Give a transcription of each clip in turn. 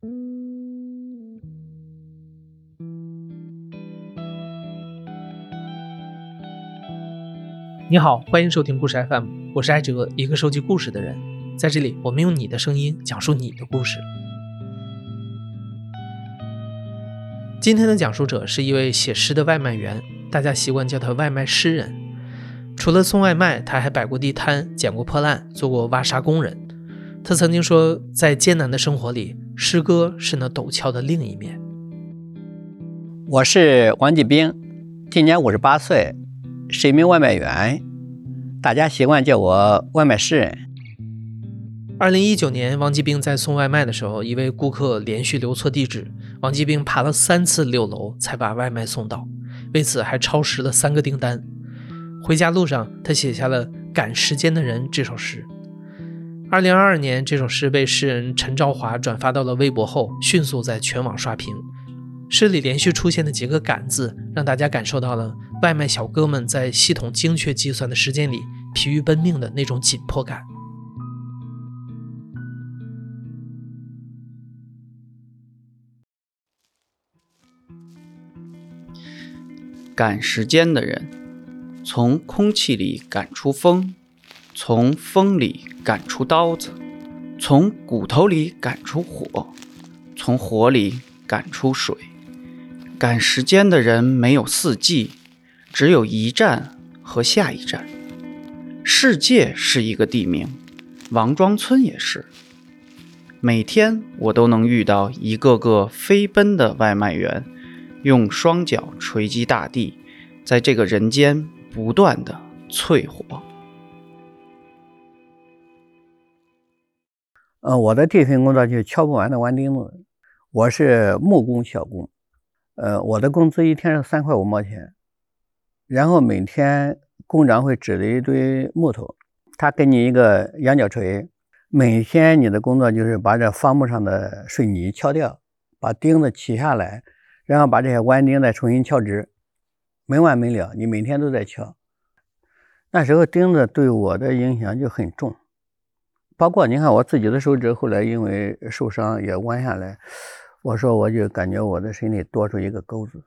你好，欢迎收听故事 FM， 我是艾哲，一个收集故事的人。在这里，我们用你的声音讲述你的故事。今天的讲述者是一位写诗的外卖员，大家习惯叫他外卖诗人。除了送外卖，他还摆过地摊，捡过破烂，做过挖沙工人。他曾经说，在艰难的生活里，诗歌是那陡峭的另一面。 我是王继兵，今年58岁，是一名外卖员，大家习惯叫我外卖诗人。 2019年，王继兵在送外卖的时候，一位顾客连续留错地址，王继兵爬了3次6楼才把外卖送到，为此还超时了3个订单。回家路上，他写下了《赶时间的人》这首诗。2022年，这首诗被诗人陈兆华转发到了微博后，迅速在全网刷屏。诗里连续出现的几个赶字，让大家感受到了外卖小哥们在系统精确计算的时间里疲于奔命的那种紧迫感。 赶时间的人，从空气里赶出风，从风里赶出刀子，从骨头里赶出火，从火里赶出水。赶时间的人没有四季，只有一站和下一站。世界是一个地名，王庄村也是。每天我都能遇到一个个飞奔的外卖员，用双脚锤击大地，在这个人间不断的淬火。 我的这份工作就是敲不完的弯钉子，我是木工小工。我的工资一天是3块5毛钱，然后每天工长会指了一堆木头，他给你一个羊角锤，每天你的工作就是把这方木上的水泥敲掉，把钉子起下来，然后把这些弯钉再重新敲直，没完没了，你每天都在敲。那时候钉子对我的影响就很重，包括你看我自己的手指后来因为受伤也弯下来，我说我就感觉我的身体多出一个钩子。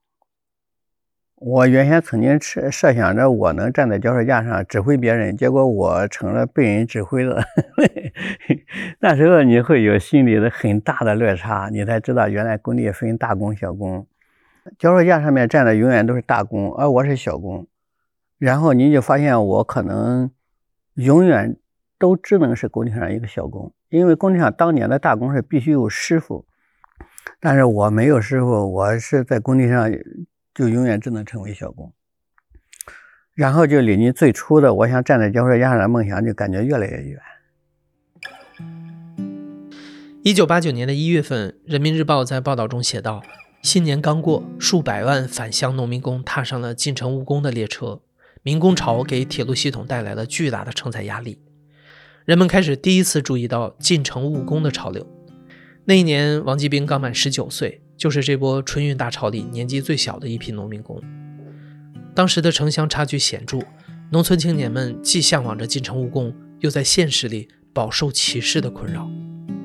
我原先曾经设想着我能站在脚手架上指挥别人，结果我成了被人指挥的那时候你会有心里的很大的落差，你才知道原来工地分大工小工，脚手架上面站的永远都是大工，而我是小工。然后你就发现我可能永远都只能是工地上一个小工，因为工地上当年的大工是必须有师傅，但是我没有师傅，我是在工地上就永远只能成为小工。然后就离你最初的我想站在脚手架上的梦想就感觉越来越远。 1989年的1月份，人民日报在报道中写道，新年刚过，数百万返乡农民工踏上了进城务工的列车，民工潮给铁路系统带来了巨大的承载压力。人们开始第一次注意到进城务工的潮流。那一年，王继兵刚满19岁，就是这波春运大潮里年纪最小的一批农民工。当时的城乡差距显著，农村青年们既向往着进城务工，又在现实里饱受歧视的困扰。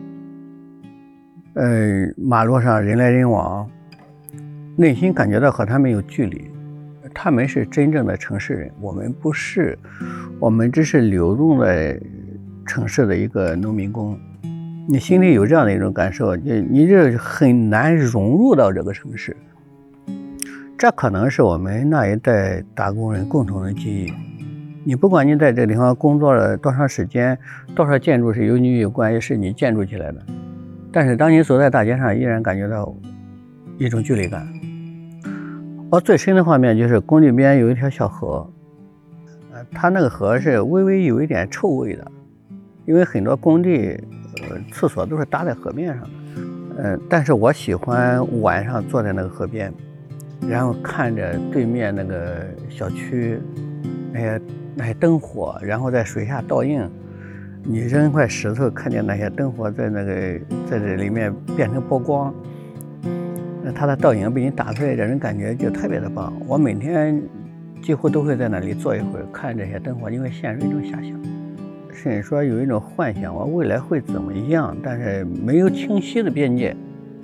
马路上人来人往，内心感觉到和他们有距离。他们是真正的城市人，我们不是，我们只是流动的城市的一个农民工。你心里有这样的一种感受，你这很难融入到这个城市。这可能是我们那一代打工人共同的记忆。你不管你在这地方工作了多长时间，多少建筑是由你有关，也是你建筑起来的，但是当你走在大街上，依然感觉到一种距离感。我最深的画面就是工地边有一条小河，它那个河是微微有一点臭味的，因为很多工地厕所都是搭在河面上的。但是我喜欢晚上坐在那个河边，然后看着对面那个小区那些灯火，然后在水下倒映，你扔一块石头，看见那些灯火在这里面变成波光，它的倒影被你打出来，这种感觉就特别的棒。我每天几乎都会在那里坐一会儿，看这些灯火，因为陷入一种遐想。 甚至说有一种幻想，我未来会怎么样，但是没有清晰的边界。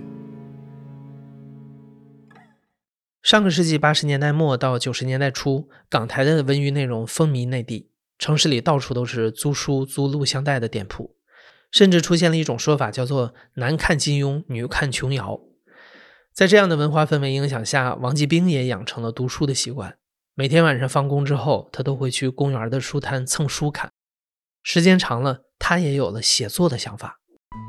上个世纪80年代末到90年代初，港台的文娱内容风靡内地，城市里到处都是租书、租录像带的店铺，甚至出现了一种说法叫做男看金庸，女看琼瑶。在这样的文化氛围影响下，王继兵也养成了读书的习惯。每天晚上放工之后，他都会去公园的书摊蹭书看。时间长了，他也有了写作的想法。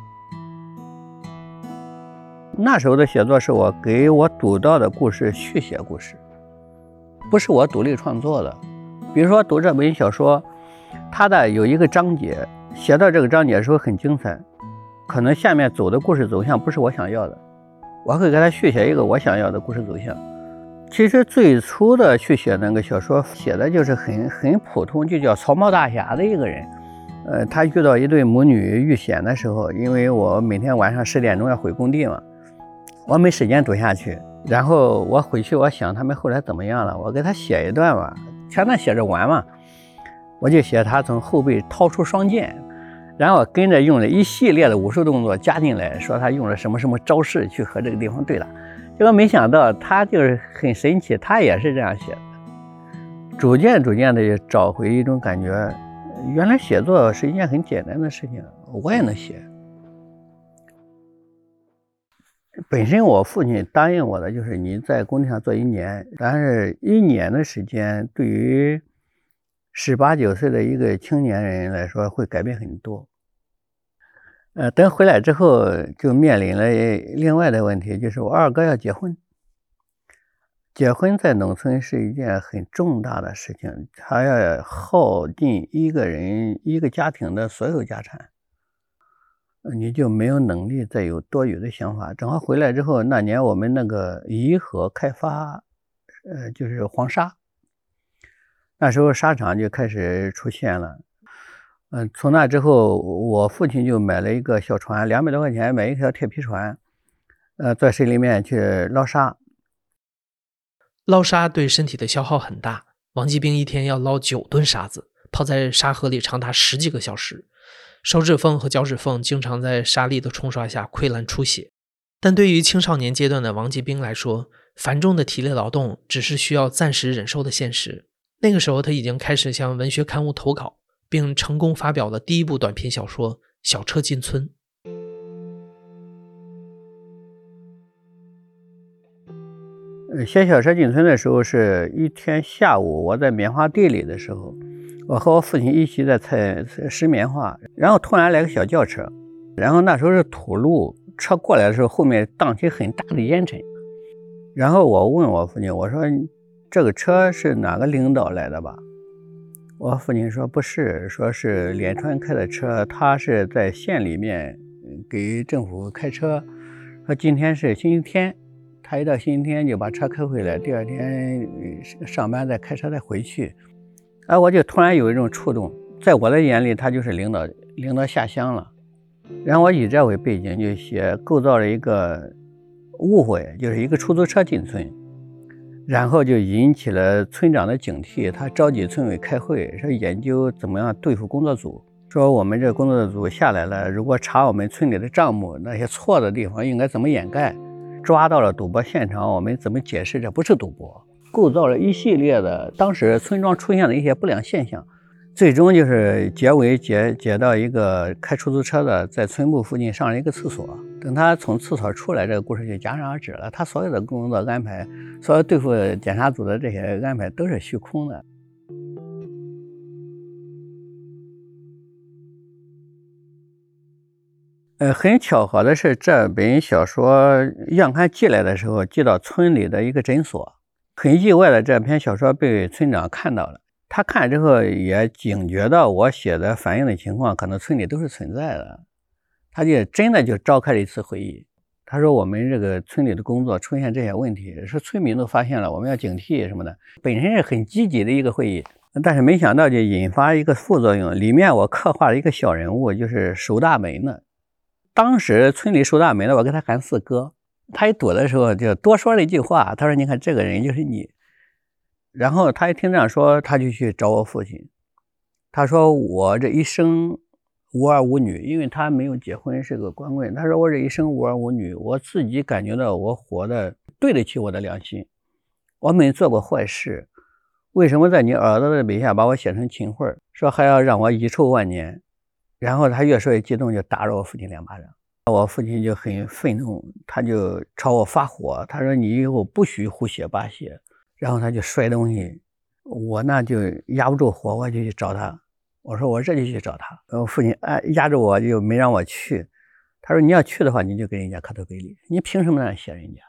那时候的写作是我给我读到的故事续写故事，不是我独立创作的。比如说读这本小说，它的有一个章节，写到这个章节的时候很精彩，可能下面走的故事走向不是我想要的，我会给他续写一个我想要的故事走向。其实最初的续写那个小说写的就是很普通，就叫草帽大侠的一个人。他遇到一对母女遇险的时候，因为我每天晚上10点钟要回工地嘛，我没时间读下去。然后我回去，我想他们后来怎么样了，我给他写一段吧，全都写着完嘛。我就写他从后背掏出双剑，然后跟着用了一系列的武术动作加进来，说他用了什么什么招式去和这个地方对打。结果没想到他就是很神奇，他也是这样写的，逐渐的就找回一种感觉，原来写作是一件很简单的事情，我也能写。本身我父亲答应我的就是你在工地上做1年，但是1年的时间对于18、19岁的一个青年人来说会改变很多。等回来之后就面临了另外的问题，就是我2哥要结婚。结婚在农村是一件很重大的事情，他要耗尽一个人一个家庭的所有家产，你就没有能力再有多余的想法。正好回来之后，那年我们那个宜河开发就是黄沙，那时候沙场就开始出现了。从那之后，我父亲就买了一个小船，200多块钱买一条铁皮船，在水里面去捞沙。 捞沙对身体的消耗很大，王继兵一天要捞9吨沙子，泡在沙河里长达10几个小时，手指缝和脚趾缝经常在沙粒的冲刷下溃烂出血。但对于青少年阶段的王继兵来说，繁重的体力劳动只是需要暂时忍受的现实。那个时候他已经开始向文学刊物投稿，并成功发表了第1部短篇小说《小车进村》。 写小车进村的时候是一天下午，我在棉花地里的时候，我和我父亲一起在拾棉花，然后突然来个小轿车，然后那时候是土路，车过来的时候后面荡起很大的烟尘，然后我问我父亲，我说这个车是哪个领导来的吧？我父亲说不是，说是连川开的车，他是在县里面给政府开车，说今天是星期天，他一到星期天就把车开回来，第2天上班再开车再回去。我就突然有一种触动，在我的眼里他就是领导下乡了。然后我以这为背景就构造了一个误会，就是一个出租车进村，然后就引起了村长的警惕，他召集村委开会，说研究怎么样对付工作组，说我们这工作组下来了，如果查我们村里的账目，那些错的地方应该怎么掩盖，抓到了赌博现场，我们怎么解释这不是赌博，构造了一系列的当时村庄出现的一些不良现象。最终就是结尾解到一个开出租车的在村部附近上了一个厕所，等他从厕所出来，这个故事就戛然而止了。他所有的工作安排，所有对付检查组的这些安排都是虚空的。很巧合的是，这本小说样刊寄来的时候寄到村里的一个诊所，很意外的这篇小说被村长看到了，他看之后也警觉到我写的反映的情况可能村里都是存在的，他就真的就召开了一次会议。他说我们这个村里的工作出现这些问题，说村民都发现了，我们要警惕什么的，本身是很积极的一个会议。但是没想到就引发一个副作用，里面我刻画了一个小人物，就是守大门的。当时村里守大门的我给他喊四哥，他一躲的时候就多说了一句话，他说你看这个人就是你。然后他一听这样说，他就去找我父亲， 他说我这一生无儿无女，因为他没有结婚，是个光棍。他说我这一生无儿无女，我自己感觉到我活得对得起我的良心，我没做过坏事，为什么在你儿子的笔下把我写成秦桧，说还要让我遗臭万年？然后他越说越激动，就打了我父亲2巴掌。我父亲就很愤怒，他就朝我发火，他说你以后不许胡写八写。然后他就摔东西，我那就压不住火，我就去找他。我说我这就去找他。我父亲压着我就没让我去。他说你要去的话，你就跟人家磕头赔礼，你凭什么那样写人家？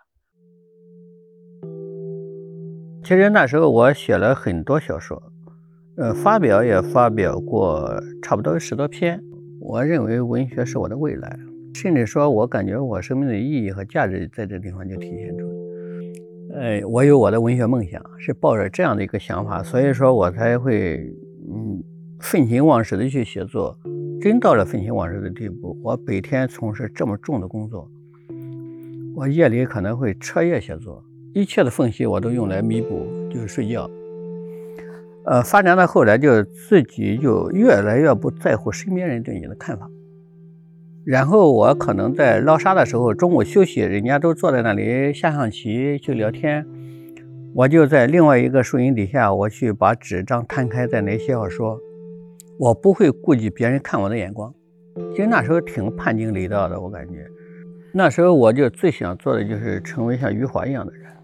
其实那时候我写了很多小说，发表也发表过差不多10多篇。我认为文学是我的未来，甚至说我感觉我生命的意义和价值在这地方就体现出来。我有我的文学梦想，是抱着这样的一个想法，所以说我才会废寝忘食的去写作。真到了废寝忘食的地步，我白天从事这么重的工作，我夜里可能会彻夜写作，一切的缝隙我都用来弥补，就是睡觉。发展到后来就自己就越来越不在乎身边人对你的看法。然后我可能在捞沙的时候，中午休息，人家都坐在那里下象棋去聊天，我就在另外一个树荫底下，我去把纸张摊开，在那里写小说。我不会顾及别人看我的眼光。其实那时候挺叛经离道的，我感觉那时候我就最想做的就是成为像余华一样的人。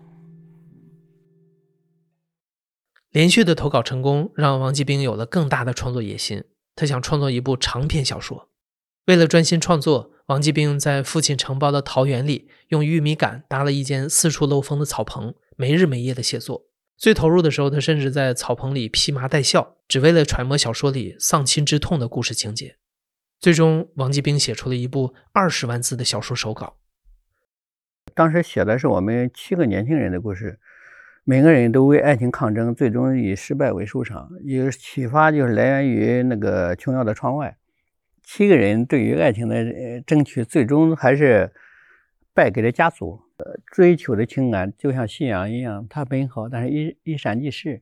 连续的投稿成功让王继兵有了更大的创作野心，他想创作一部长篇小说。为了专心创作，王继兵在父亲承包的桃园里用玉米杆搭了一间四处漏风的草棚，没日没夜的写作。最投入的时候，他甚至在草棚里披麻戴孝，只为了揣摩小说里丧亲之痛的故事情节。最终王继兵写出了一部20万字的小说手稿。 当时写的是我们7个年轻人的故事，每个人都为爱情抗争，最终以失败为收场。有启发就是来源于那个琼瑶的窗外，7个人对于爱情的争取，最终还是败给了家族。追求的情感就像信仰一样，它本好，但是一闪即逝。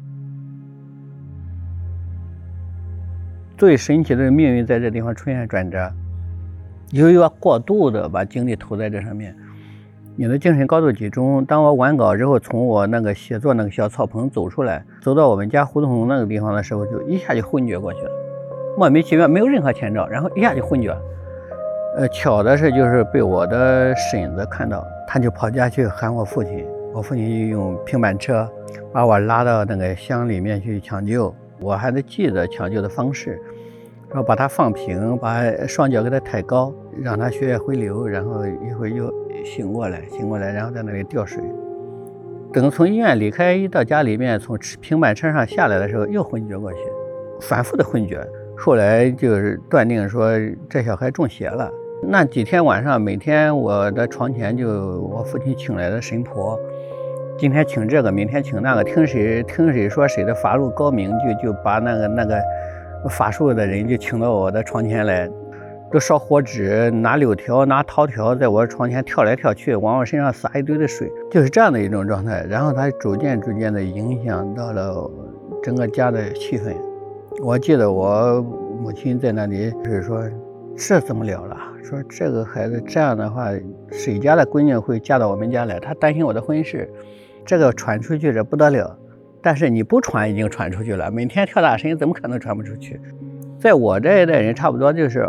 最神奇的命运在这地方出现转折，由于我过度的把精力投在这上面，你的精神高度集中。当我完稿之后，从我那个写作那个小草棚走出来，走到我们家胡同那个地方的时候，就一下就昏厥过去了，莫名其妙，没有任何前兆，然后一下就昏厥了。巧的是就是被我的婶子看到，他就跑家去喊我父亲，我父亲就用平板车把我拉到那个乡里面去抢救。我还得记得抢救的方式，然后把他放平，把双脚给他抬高，让他血液回流，然后一会儿又醒过来，然后在那里吊水。等从医院离开，一到家里面，从平板车上下来的时候又昏厥过去，反复的昏厥。后来就是断定说这小孩中邪了。那几天晚上，每天我的床前就我父亲请来的神婆，今天请这个，明天请那个，听谁说谁的法术高明，就把那个法术的人就请到我的床前来，都烧火纸，拿柳条拿桃条在我床前跳来跳去，往我身上洒一堆的水，就是这样的一种状态。然后它逐渐的影响到了整个家的气氛。我记得我母亲在那里就是说，这怎么了了，说这个孩子这样的话，谁家的闺女会嫁到我们家来，她担心我的婚事，这个传出去这不得了，但是你不传已经传出去了，每天跳大神怎么可能传不出去？在我这一代人差不多就是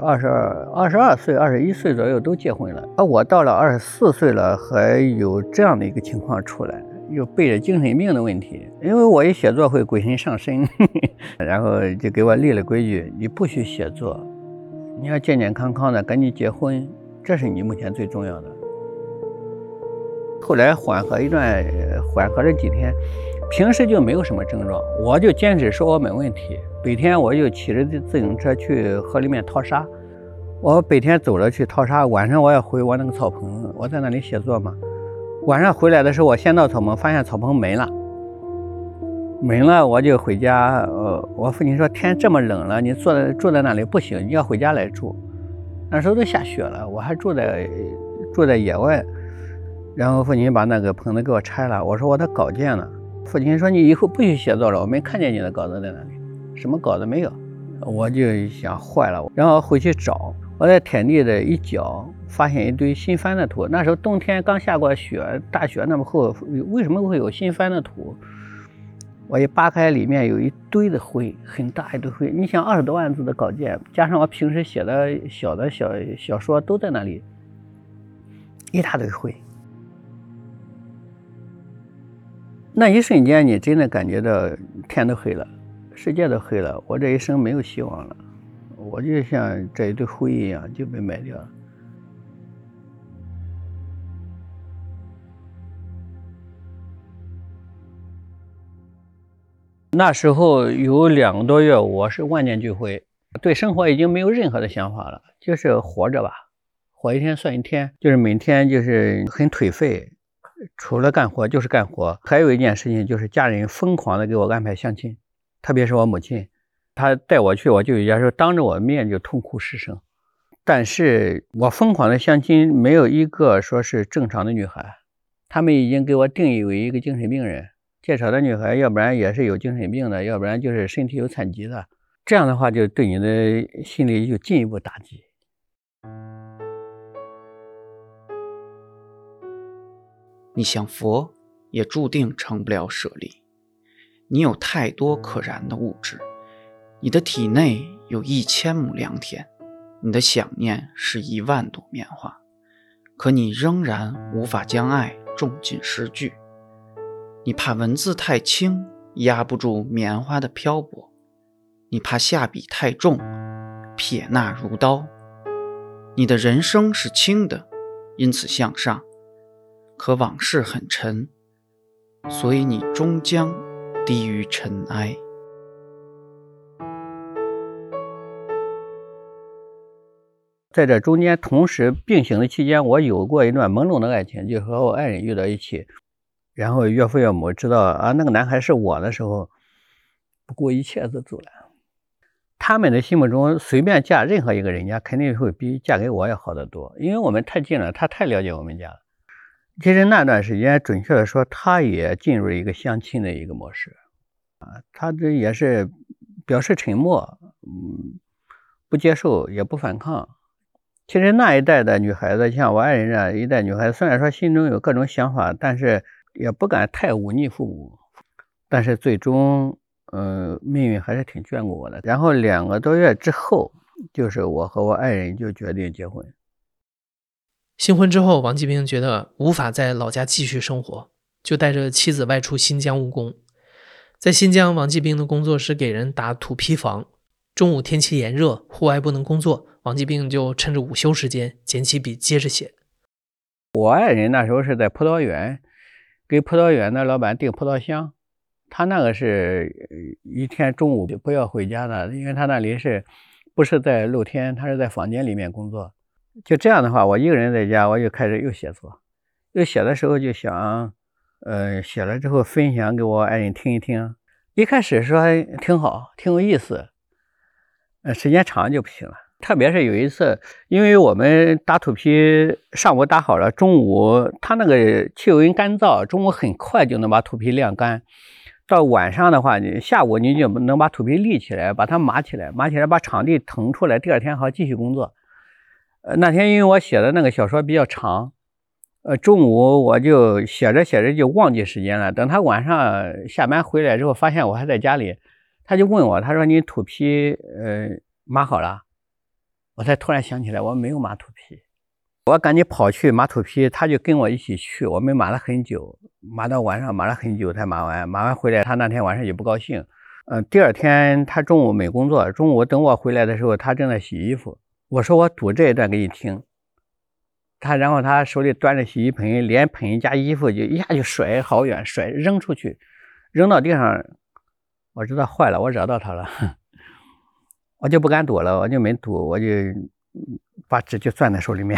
22岁21岁左右都结婚了，而我到了24岁了还有这样的一个情况出来，又背着精神病的问题。因为我一写作会鬼神上身然后就给我立了规矩，你不许写作，你要健健康康的赶紧结婚，这是你目前最重要的。后来缓和了几天，平时就没有什么症状，我就坚持说我没问题。白天我就骑着自行车去河里面淘沙，我白天走了去淘沙，晚上我要回我那个草棚，我在那里写作嘛。晚上回来的时候，我先到草棚，发现草棚没了，我就回家。我父亲说天这么冷了，你住在那里不行，你要回家来住。那时候都下雪了，我还住在野外。然后父亲把那个棚子给我拆了，我说我的稿件呢？父亲说你以后不许写作了，我没看见你的稿子在哪里，什么稿子没有。 我就想坏了，然后回去找，我在田地的一角发现一堆新翻的土。那时候冬天刚下过雪，大雪那么厚，为什么会有新翻的土？我一扒开，里面有一堆的灰，很大一堆灰。你想20多万字的稿件，加上我平时写的小说都在那里，一大堆灰。那一瞬间，你真的感觉到天都黑了，世界都黑了，我这一生没有希望了，我就像这一堆灰一样就被埋掉了。那时候有2个多月，我是万念俱灰，对生活已经没有任何的想法了，就是活着吧，活一天算一天，就是每天就是很颓废，除了干活就是干活。还有一件事情就是家人疯狂的给我安排相亲，特别是我母亲，她带我去，我就有些时候当着我的面就痛哭失声。但是我疯狂的相亲，没有一个说是正常的女孩，他们已经给我定义为一个精神病人。介绍的女孩要不然也是有精神病的，要不然就是身体有残疾的，这样的话就对你的心理就进一步打击。 你想佛，也注定成不了舍利。你有太多可燃的物质，你的体内有1000亩良田，你的想念是1万朵棉花，可你仍然无法将爱种进诗句。你怕文字太轻，压不住棉花的漂泊；你怕下笔太重，撇捺如刀。你的人生是轻的，因此向上，可往事很沉，所以你终将低于尘埃。 在这中间同时并行的期间，我有过一段朦胧的爱情，就和我爱人遇到一起，然后岳父岳母知道啊那个男孩是我的时候，不顾一切就走了。他们的心目中随便嫁任何一个人家肯定会比嫁给我要好得多，因为我们太近了，他太了解我们家了。其实那段时间准确的说，他也进入了一个相亲的一个模式他这也是表示沉默，不接受也不反抗。其实那一代的女孩子，像我爱人这样一代女孩子，虽然说心中有各种想法，但是也不敢太忤逆父母，但是最终命运还是挺眷顾我的。然后2个多月之后，就是我和我爱人就决定结婚。 新婚之后，王继兵觉得无法在老家继续生活，就带着妻子外出新疆务工。在新疆，王继兵的工作是给人打土坯房。中午天气炎热，户外不能工作，王继兵就趁着午休时间捡起笔接着写。 我爱人那时候是在葡萄园，给葡萄园的老板订葡萄香，他那个是一天中午不要回家的，因为他那里不是在露天，他是在房间里面工作。就这样的话，我一个人在家，我就开始又写作，又写的时候就想写了之后分享给我爱人听一听。一开始说还挺好，挺有意思，时间长就不行了。特别是有一次，因为我们打土坯上午打好了，中午它那个气温干燥，中午很快就能把土坯晾干。到晚上的话，下午你就能把土坯立起来，把它码起来，把场地腾出来，第二天好继续工作。那天因为我写的那个小说比较长，中午我就写着就忘记时间了。等他晚上下班回来之后，发现我还在家里，他就问我，他说你土坯码好了？我才突然想起来我没有码土坯，我赶紧跑去码土坯，他就跟我一起去，我们码了很久，码到晚上码了很久才码完回来，他那天晚上也不高兴。第二天他中午没工作，中午等我回来的时候，他正在洗衣服。我说我读这一段给你听，然后他手里端着洗衣盆，连盆加衣服就一下就甩好远，扔出去，扔到地上。我知道坏了，我惹到他了，我就不敢躲了，我就没躲，我就把纸就攥在手里面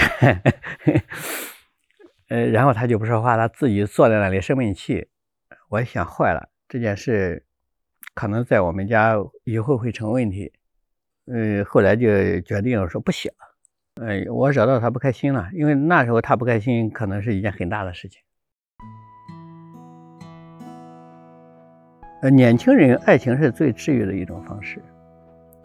然后他就不说话，他自己坐在那里生闷气。我一想坏了，这件事可能在我们家以后会成问题。后来就决定说不写了。我惹到他不开心了，因为那时候他不开心可能是一件很大的事情。年轻人爱情是最治愈的一种方式，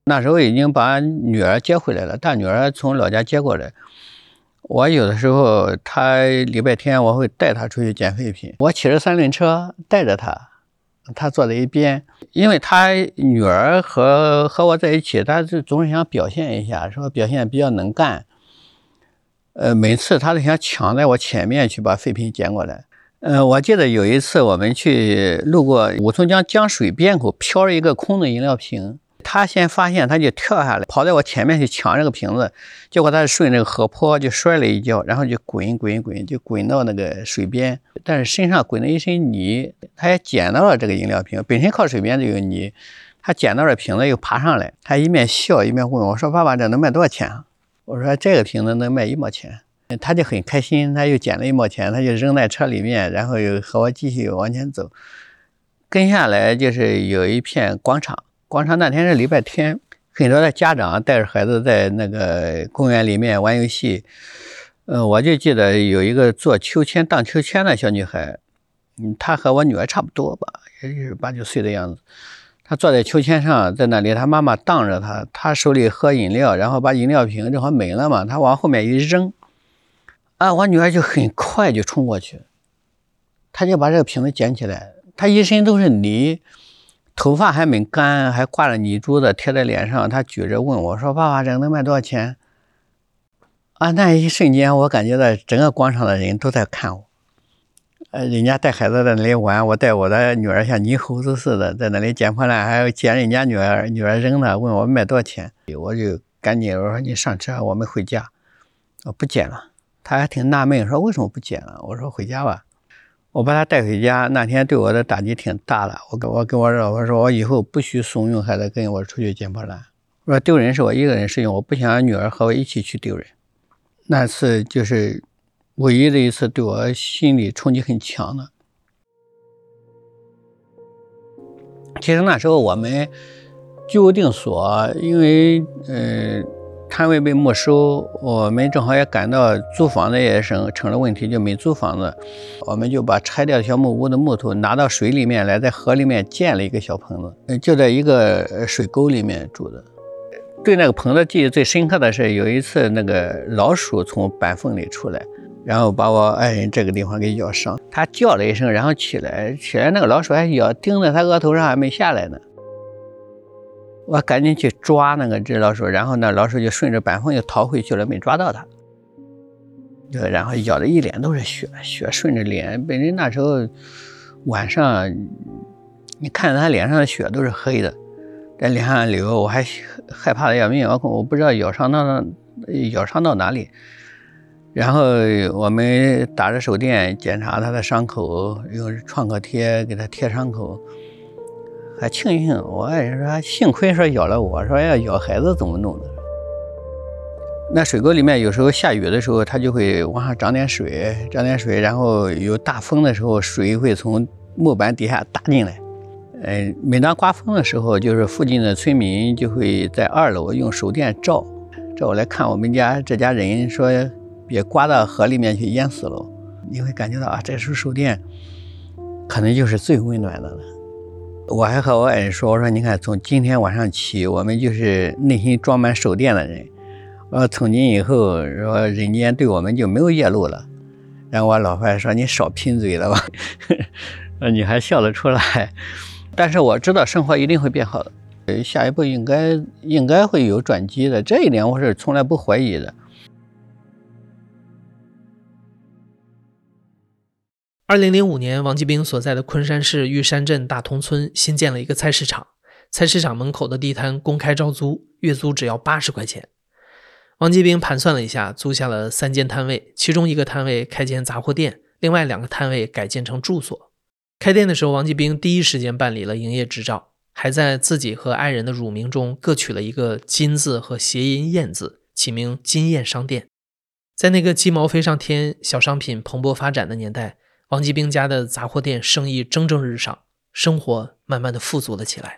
那时候已经把女儿接回来了，大女儿从老家接过来。我有的时候她礼拜天我会带她出去捡废品，我骑着三轮车带着她，她坐在一边。因为她女儿和我在一起，她就总是想表现一下，说表现比较能干。每次她都想抢在我前面去把废品捡过来。我记得有一次我们去路过武松江水边口，飘着一个空的饮料瓶，他先发现，他就跳下来，跑在我前面去抢这个瓶子，结果他顺这个河坡就摔了一跤，然后就滚，就滚到那个水边，但是身上滚了一身泥，他也捡到了这个饮料瓶，本身靠水边就有泥，他捡到了瓶子又爬上来，他一面笑一面问我说：“爸爸，这能卖多少钱啊？”我说：“这个瓶子能卖1毛钱。”他就很开心，他又捡了1毛钱，他就扔在车里面，然后又和我继续往前走。跟下来就是有一片广场那天是礼拜天，很多的家长带着孩子在那个公园里面玩游戏。我就记得有一个做荡秋千的小女孩，她和我女儿差不多吧，也就是8、9岁的样子。她坐在秋千上，在那里，她妈妈荡着她，她手里喝饮料，然后把饮料瓶正好没了嘛，她往后面一扔，我女儿就很快就冲过去，她就把这个瓶子捡起来，她一身都是泥，头发还没干，还挂着泥珠子贴在脸上，她举着问我说：“爸爸，这个能卖多少钱？”那一瞬间我感觉到整个广场的人都在看我。人家带孩子在那里玩，我带我的女儿像泥猴子似的在那里捡破烂，还要捡人家女儿扔的，问我卖多少钱。我就赶紧我说：“你上车，我们回家。”我不捡了。他还挺纳闷，说为什么不捡了？我说回家吧。我把他带回家，那天对我的打击挺大的。我跟我老婆说，我以后不许怂恿孩子跟我出去捡破烂。我说丢人是我一个人事情，我不想让女儿和我一起去丢人。那次就是唯一的一次对我心理冲击很强的。其实那时候我们居无定所，因为摊位被没收，我们正好也赶到租房子也成了问题，就没租房子。我们就把拆掉小木屋的木头拿到水里面来，在河里面建了一个小棚子，就在一个水沟里面住的。对那个棚子记忆最深刻的是有一次那个老鼠从板缝里出来，然后把我爱人这个地方给咬伤，他叫了一声，然后起来那个老鼠还盯在他额头上还没下来呢。我赶紧去抓那个只老鼠，然后那老鼠就顺着板缝又逃回去了，没抓到它。然后咬的一脸都是血顺着脸，本身那时候晚上你看他脸上的血都是黑的，在脸上流，我还害怕的要命，我不知道咬伤到哪里。然后我们打着手电检查他的伤口，用创可贴给他贴伤口。还庆幸我爱人说幸亏说咬了我，说要咬孩子怎么弄的。那水沟里面有时候下雨的时候它就会往上涨点水，然后有大风的时候水会从木板底下打进来。每当刮风的时候，就是附近的村民就会在2楼用手电照来看我们这家人，说别刮到河里面去淹死了。你会感觉到这时候手电可能就是最温暖的了。我还和我爱人说，我说你看从今天晚上起，我们就是内心装满手电的人。从今以后说人间对我们就没有夜路了。然后我老婆还说你少贫嘴了吧你还笑得出来。但是我知道生活一定会变好的，下一步应该会有转机的，这一点我是从来不怀疑的。 2005年，王继兵所在的昆山市玉山镇大同村新建了一个菜市场，菜市场门口的地摊公开招租，月租只要80块钱。王继兵盘算了一下，租下了3间摊位，其中一个摊位开间杂货店，另外2个摊位改建成住所。开店的时候，王继兵第一时间办理了营业执照，还在自己和爱人的乳名中各取了一个金字和谐音燕字，起名金燕商店。在那个鸡毛飞上天、小商品蓬勃发展的年代，王继兵家的杂货店生意蒸蒸日上，生活慢慢的富足了起来。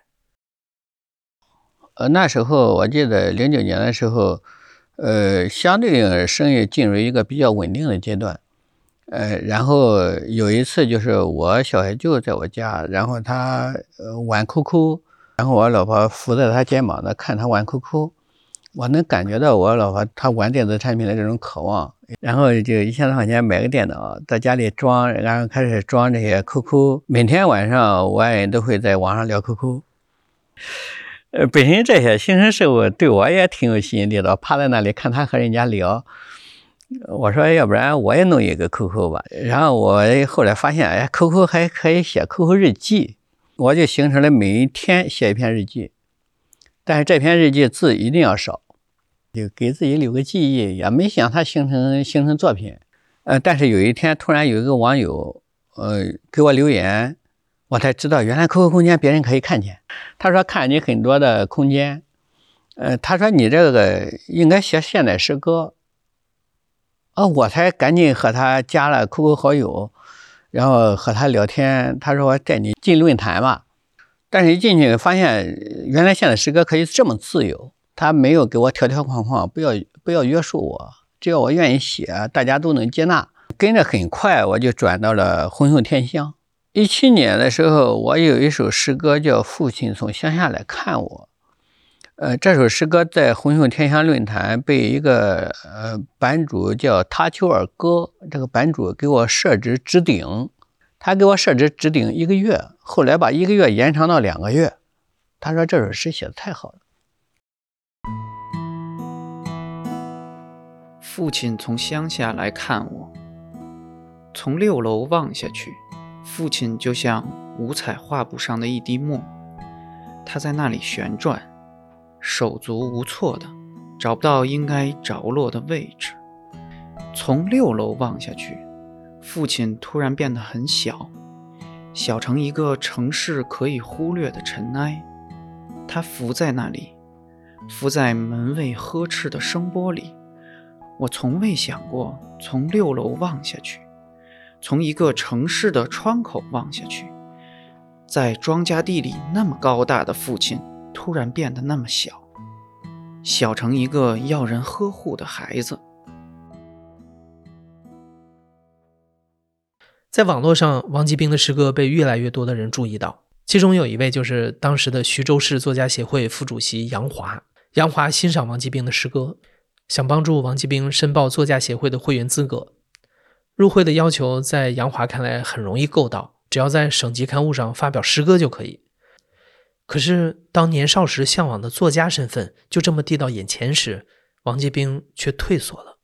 那时候我记得09年的时候，相对生意进入一个比较稳定的阶段。然后有一次就是我小孩舅在我家，然后他玩 QQ， 然后我老婆伏在他肩膀上看他玩 QQ， 我能感觉到我老婆她玩电子产品的这种渴望，然后就1000多块钱买个电脑在家里装，然后开始装这些 QQ， 每天晚上我爱人都会在网上聊 QQ。本身这些新生事物对我也挺有吸引力的，趴在那里看他和人家聊，我说要不然我也弄一个 QQ 吧。然后我后来发现，哎 ，QQ 还可以写 QQ 日记，我就形成了每一天写一篇日记，但是这篇日记字一定要少，就给自己留个记忆，也没想它形成作品。但是有一天突然有一个网友给我留言，我才知道原来 QQ 空间别人可以看见。他说看你很多的空间，他说你这个应该写现代诗歌。我才赶紧和他加了 QQ 好友，然后和他聊天。他说我带你进论坛吧，但是一进去发现原来现代诗歌可以这么自由，他没有给我条条框框，不要约束我，只要我愿意写，大家都能接纳。跟着很快我就转到了红袖添香。17年的时候，我有一首诗歌叫《父亲从乡下来看我》。这首诗歌在红袖添香论坛被一个版主叫他丘尔哥，这个版主给我设置置顶，他给我设置置顶1个月，后来把1个月延长到2个月。他说这首诗写得太好了。 父亲从乡下来看我，从6楼望下去，父亲就像五彩画布上的一滴墨，他在那里旋转，手足无措的找不到应该着落的位置。从6楼望下去，父亲突然变得很小，小成一个城市可以忽略的尘埃。他浮在那里，浮在门卫呵斥的声波里。我从未想过从6楼望下去，从一个城市的窗口望下去，在庄稼地里那么高大的父亲突然变得那么小，小成一个要人呵护的孩子。 在网络上，王吉兵的诗歌被越来越多的人注意到，其中有一位就是当时的徐州市作家协会副主席杨华。杨华欣赏王吉兵的诗歌，想帮助王吉兵申报作家协会的会员资格。入会的要求在杨华看来很容易够到，只要在省级刊物上发表诗歌就可以。可是当年少时向往的作家身份就这么递到眼前时，王吉兵却退缩了。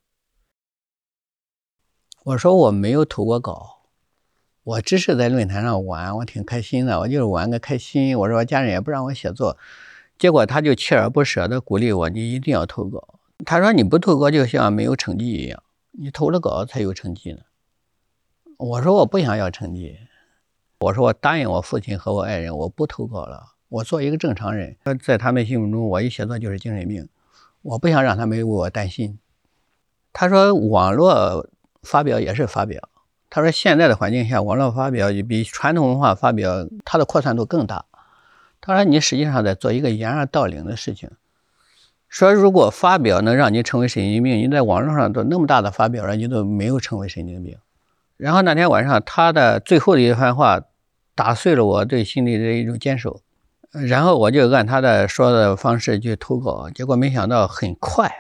我说我没有投过稿，我只是在论坛上玩，我挺开心的，我就是玩个开心。我说我家人也不让我写作，结果他就锲而不舍地鼓励我，你一定要投稿。他说你不投稿就像没有成绩一样，你投了稿才有成绩呢。我说我不想要成绩，我说我答应我父亲和我爱人，我不投稿了，我做一个正常人。在他们心目中，我一写作就是精神病，我不想让他们为我担心。他说网络发表也是发表，他说现在的环境下，网络发表比传统文化发表它的扩散度更大。他说你实际上在做一个掩耳盗铃的事情，说如果发表能让你成为神经病，你在网络上做那么大的发表，让你都没有成为神经病。然后那天晚上他的最后的一番话打碎了我对心里的一种坚守，然后我就按他的说的方式去投稿，结果没想到很快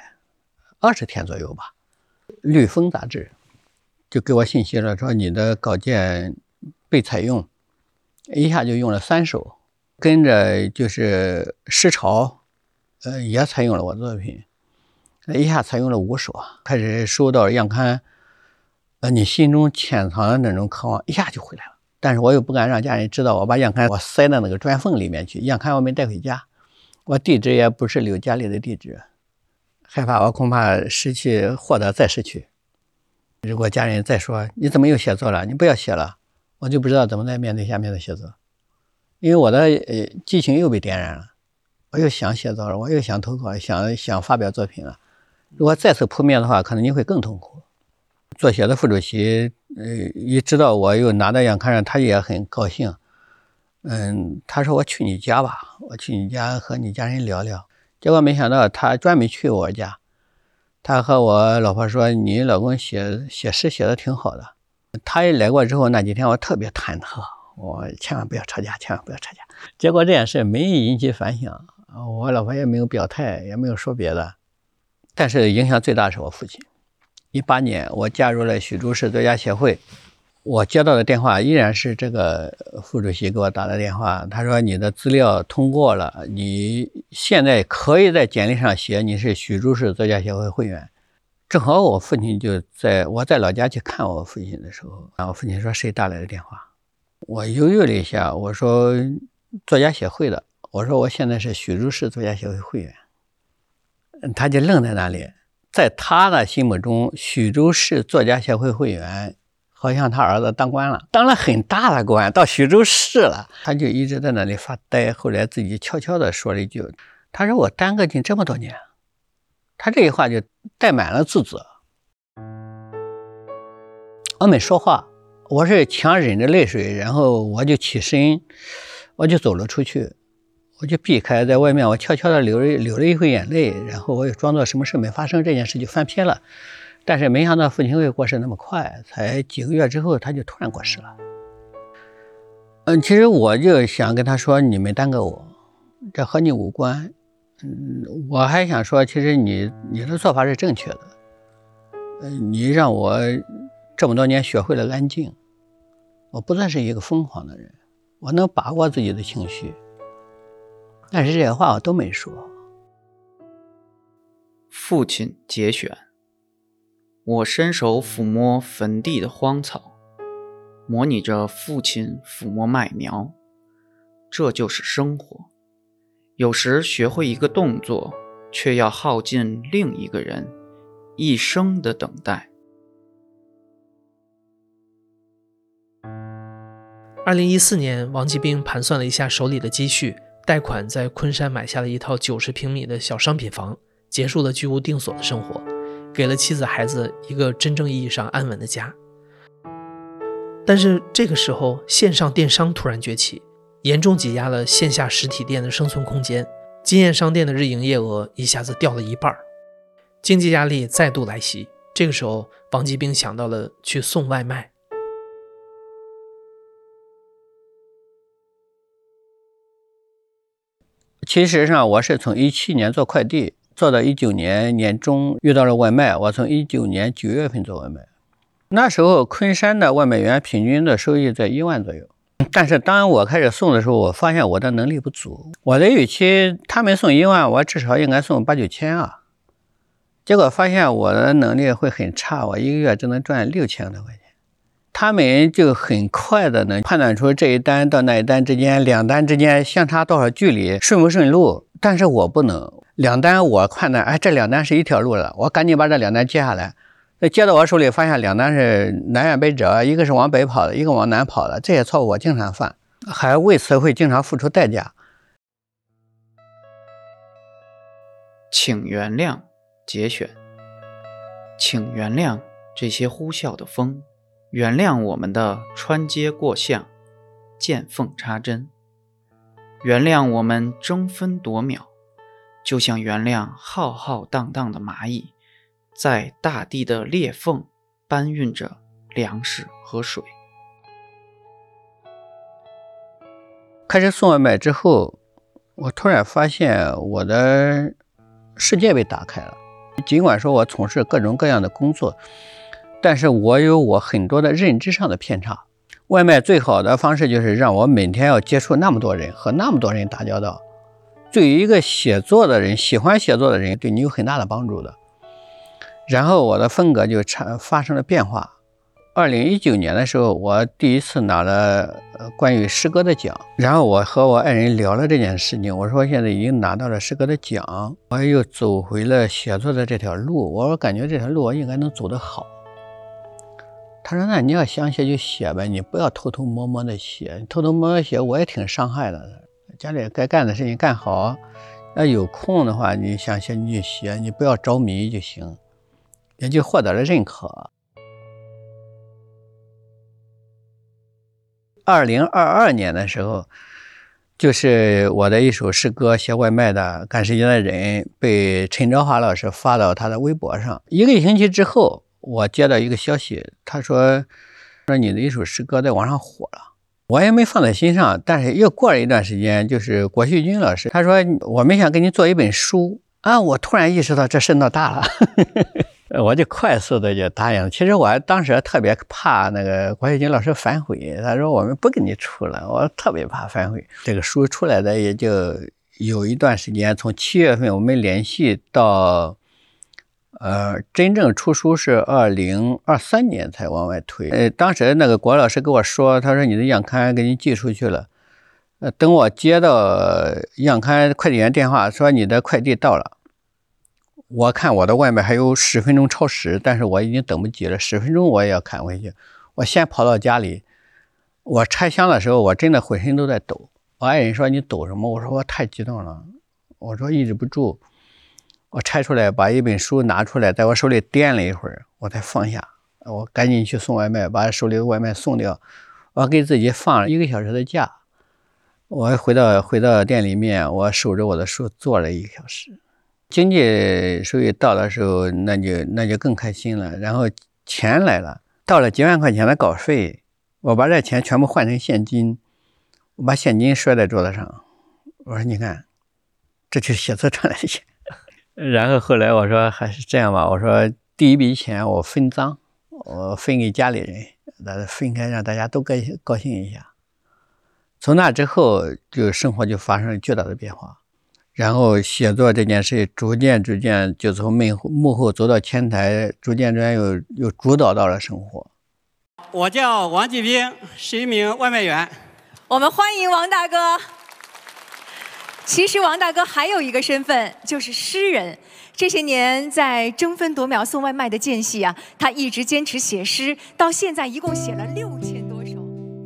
20天左右吧，绿风杂志就给我信息了，说你的稿件被采用，一下就用了3首，跟着就是诗潮也采用了我的作品，一下采用了5首，开始收到样刊，你心中潜藏的那种渴望一下就回来了。但是我又不敢让家人知道，我把样刊我塞到那个砖缝里面去，样刊我没带回家，我地址也不是留家里的地址，害怕我恐怕失去获得再失去。如果家人再说你怎么又写作了，你不要写了，我就不知道怎么来面对下面的写作，因为我的激情又被点燃了，我又想写作了，我又想投稿，想发表作品了。如果再次扑灭的话，可能你会更痛苦。作协的副主席一知道我又拿到样刊上，他也很高兴。他说我去你家吧，我去你家和你家人聊聊。结果没想到他专门去我家，他和我老婆说你老公写诗写得挺好的。他一来过之后那几天我特别忐忑， 我千万不要吵架，千万不要吵架。结果这件事没引起反响，我老婆也没有表态，也没有说别的。但是影响最大是我父亲。18年我加入了徐州市作家协会，我接到的电话依然是这个副主席给我打的电话，他说你的资料通过了，你现在可以在简历上写你是徐州市作家协会会员。正好我父亲我在老家去看我父亲的时候，然后我父亲说谁打来的电话，我犹豫了一下，我说作家协会的，我说我现在是徐州市作家协会会员。他就愣在那里，在他的心目中徐州市作家协会会员好像他儿子当官了，当了很大的官，到徐州市了。他就一直在那里发呆，后来自己悄悄地说了一句，他说我耽搁进这么多年。他这句话就带满了自责。我没说话，我是强忍着泪水，然后我就起身，我就走了出去，我就避开，在外面我悄悄地流了一回眼泪，然后我也装作什么事没发生，这件事就翻篇了。但是没想到父亲会过世那么快，才几个月之后他就突然过世了。其实我就想跟他说，你没耽搁我，这和你无关。我还想说，其实你的做法是正确的。你让我这么多年学会了安静，我不再是一个疯狂的人，我能把握自己的情绪。但是这些话我都没说。 父亲节选：我伸手抚摸坟地的荒草，模拟着父亲抚摸麦苗，这就是生活。有时学会一个动作，却要耗尽另一个人一生的等待。 2014年，王继兵盘算了一下手里的积蓄，贷款在昆山买下了一套90平米的小商品房，结束了居无定所的生活，给了妻子孩子一个真正意义上安稳的家。但是这个时候，线上电商突然崛起，严重挤压了线下实体店的生存空间，经验商店的日营业额一下子掉了一半，经济压力再度来袭。这个时候，王继兵想到了去送外卖。 其实上我是从17年做快递，做到19年年中遇到了外卖，我从19年9月份做外卖。那时候昆山的外卖员平均的收益在1万左右。但是当我开始送的时候，我发现我的能力不足。我的预期他们送1万，我至少应该送8、9千啊。结果发现我的能力会很差，我一个月只能赚6000多块钱。他们就很快的能判断出这一单到那一单之间，2单之间相差多少距离，顺不顺路。但是我不能，2单我判断，这2单是一条路了，我赶紧把这2单接下来。接到我手里，发现2单是南辕北辙，一个是往北跑的，一个往南跑的，这些错误我经常犯，还为此会经常付出代价。 请原谅节选：请原谅这些呼啸的风，原谅我们的穿街过巷、见缝插针，原谅我们争分夺秒，就像原谅浩浩荡荡的蚂蚁在大地的裂缝搬运着粮食和水。 开始送外卖之后，我突然发现我的世界被打开了。尽管说我从事各种各样的工作，但是我有我很多的认知上的偏差。外卖最好的方式就是让我每天要接触那么多人，和那么多人打交道。对于一个写作的人，喜欢写作的人，对你有很大的帮助的。然后我的风格就发生了变化。2019年的时候，我第一次拿了关于诗歌的奖，然后我和我爱人聊了这件事情，我说现在已经拿到了诗歌的奖，我又走回了写作的这条路，我感觉这条路我应该能走得好。他说那你要想写就写呗，你不要偷偷摸摸的写，偷偷摸摸写我也挺伤害的。家里该干的事情干好，要有空的话你想写你就写，你不要着迷就行，也就获得了认可。2022年的时候，就是我的一首诗歌《写外卖的赶时间的人》被陈昭华老师发到他的微博上。1个星期之后，我接到一个消息，他说你的一首诗歌在网上火了。 我也没放在心上。但是又过了一段时间，就是郭旭军老师他说我们想给你做一本书啊，我突然意识到这事闹大了我就快速的就答应了。其实我当时特别怕那个郭旭军老师反悔，他说我们不给你出了，我特别怕反悔。这个书出来的也就有一段时间，从7月份我们连续到真正出书是2023年才往外推。当时那个郭老师跟我说，他说你的样刊给你寄出去了。等我接到样刊快递员电话说你的快递到了，我看我的外卖还有10分钟超时，但是我已经等不及了，10分钟我也要赶回去。我先跑到家里，我拆箱的时候我真的浑身都在抖。我爱人说你抖什么？我说我太激动了，我说抑制不住。我拆出来，把一本书拿出来，在我手里掂了一会儿，我才放下。我赶紧去送外卖，把手里的外卖送掉。我给自己放了1个小时的假。我回到店里面，我守着我的书坐了1个小时。经济收益到的时候，那就更开心了。然后钱来了，到了几万块钱的稿费，我把这钱全部换成现金，我把现金摔在桌子上。我说你看，这就是写作赚来的钱。然后后来我说还是这样吧，我说第一笔钱我分赃，我分给家里人，分开让大家都高兴一下。从那之后就生活就发生了巨大的变化，然后写作这件事逐渐就从幕后走到前台，逐渐又主导到了生活。 我叫王继兵，是一名外卖员。 我们欢迎王大哥。其实王大哥还有一个身份，就是诗人。这些年在争分夺秒送外卖的间隙啊，他一直坚持写诗，到现在一共写了6000多首。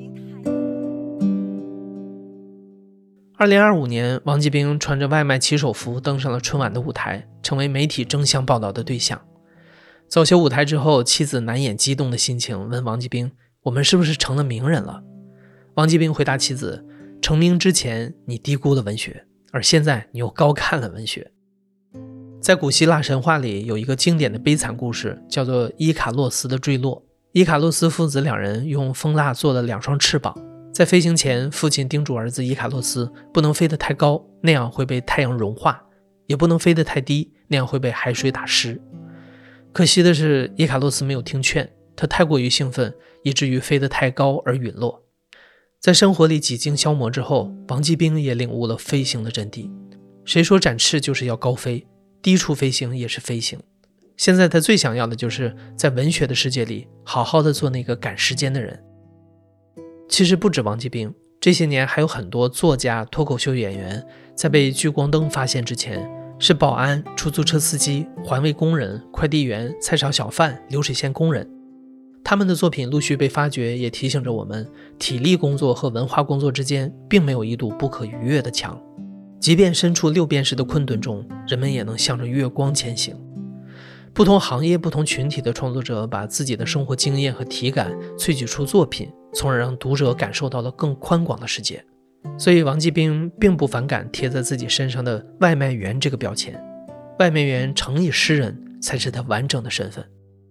2025年，王继兵穿着外卖骑手服登上了春晚的舞台，成为媒体争相报道的对象。走秀舞台之后，妻子难掩激动的心情，问王继兵：“我们是不是成了名人了？”王继兵回答妻子：“成名之前，你低估了文学。而现在你又高看了文学。”在古希腊神话里有一个经典的悲惨故事，叫做伊卡洛斯的坠落。伊卡洛斯父子2人用蜂蜡做了2双翅膀，在飞行前，父亲叮嘱儿子伊卡洛斯不能飞得太高，那样会被太阳融化，也不能飞得太低，那样会被海水打湿。可惜的是，伊卡洛斯没有听劝，他太过于兴奋，以至于飞得太高而陨落。在生活里几经消磨之后，王继兵也领悟了飞行的真谛。谁说展翅就是要高飞，低处飞行也是飞行。现在他最想要的就是在文学的世界里好好的做那个赶时间的人。其实不止王继兵，这些年还有很多作家、脱口秀演员在被聚光灯发现之前，是保安、出租车司机、环卫工人、快递员、菜场小贩、流水线工人。他们的作品陆续被发掘，也提醒着我们，体力工作和文化工作之间并没有一堵不可逾越的墙。即便身处6便士的困顿中，人们也能向着月光前行。不同行业、不同群体的创作者把自己的生活经验和体感萃取出作品，从而让读者感受到了更宽广的世界。所以王继兵并不反感贴在自己身上的外卖员这个标签，外卖员乘以诗人才是他完整的身份。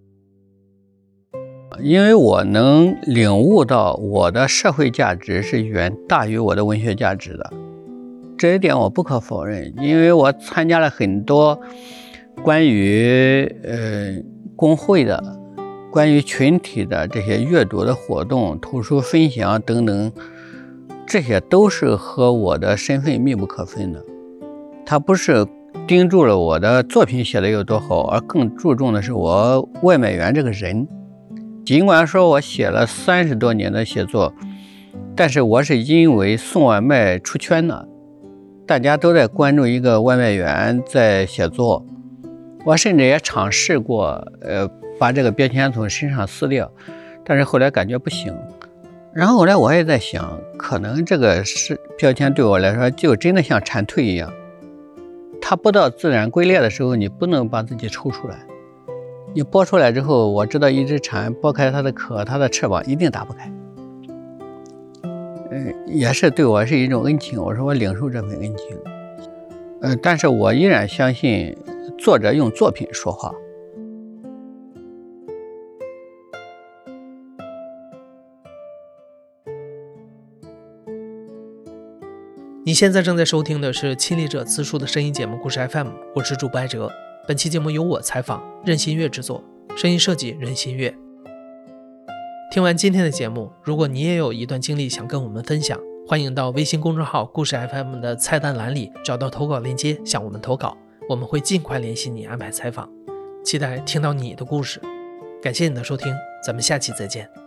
因为我能领悟到我的社会价值是远大于我的文学价值的，这一点我不可否认。因为我参加了很多关于工会的、关于群体的这些阅读的活动、图书分享等等，这些都是和我的身份密不可分的。它不是盯住了我的作品写得有多好，而更注重的是我外卖员这个人。尽管说我写了30多年的写作，但是我是因为送外卖出圈了，大家都在关注一个外卖员在写作。我甚至也尝试过把这个标签从身上撕掉，但是后来感觉不行。然后后来我也在想，可能这个标签对我来说就真的像蝉蜕一样，它不到自然龟裂的时候，你不能把自己抽出来。你剥出来之后，我知道一只蝉剥开它的壳，它的翅膀一定打不开。也是对我是一种恩情，我说我领受这份恩情。但是我依然相信作者用作品说话。 你现在正在收听的是亲历者自述的声音节目故事 FM， 我是主播艾哲。本期节目由我采访，任新月制作，声音设计任新月。听完今天的节目，如果你也有一段经历想跟我们分享，欢迎到微信公众号故事 FM 的菜单栏里找到投稿链接向我们投稿，我们会尽快联系你安排采访，期待听到你的故事。感谢你的收听，咱们下期再见。